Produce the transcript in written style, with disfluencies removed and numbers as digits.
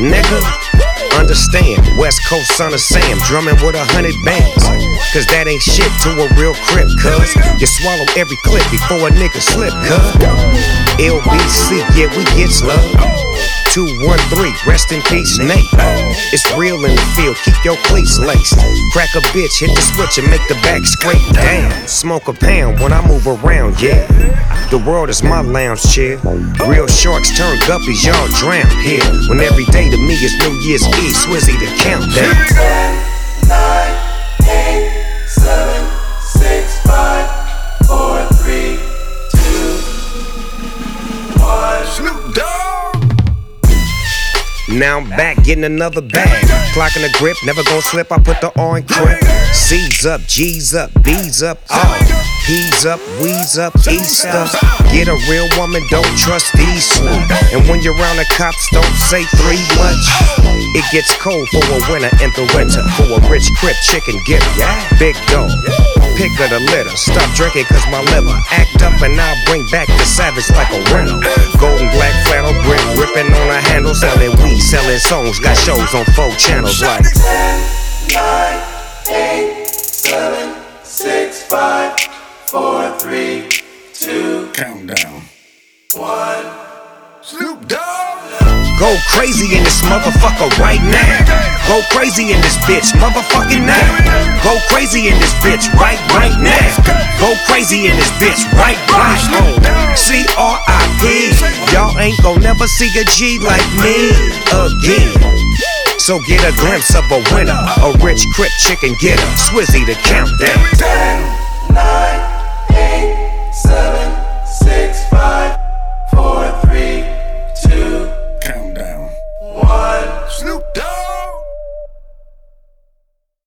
nigga. Understand, West Coast son of Sam, drumming with 100 bands. Cause that ain't shit to a real crip, cuz you swallow every clip before a nigga slip, cuz LBC, yeah, we get love. 213, rest in peace, Nate. It's real in the field, keep your cleats laced. Crack a bitch, hit the switch and make the back scrape down. Smoke a pound when I move around, yeah. The world is my lounge chair. Real sharks turn guppies, y'all drown here. When every day to me is New Year's Eve, Swizzy the countdown. 10, 9, 8, 7, 6, 5, 4, 3, 2, 1. Snoop Dogg. Now I'm back getting another bag. Clocking the grip, never gon' slip. I put the R in crib. C's up, G's up, B's up, all. P's up, we's up, Easter. Get a real woman, don't trust these slow. And when you're around the cops, don't say three much. It gets cold for a winter in the winter. For a rich crip chicken getter. Big dog, pick of the litter. Stop drinking cause my liver act up and I'll bring back the savage like a rental. Golden black flannel grip, ripping on a handle. Selling weed, selling songs, got shows on 4 channels like 10, 9, 8, 7, 6, 5, 4, 3, 2, Countdown. 1. Snoop Dogg. go crazy in this motherfucker right now. Go crazy in this bitch, motherfucking now. Go crazy in this bitch right now. Go crazy in this bitch right now. C-R-I-P. Y'all ain't gon' never see a G like me again. So get a glimpse of a winner, a rich crip chicken getter. Swizzy the countdown. 10, 9,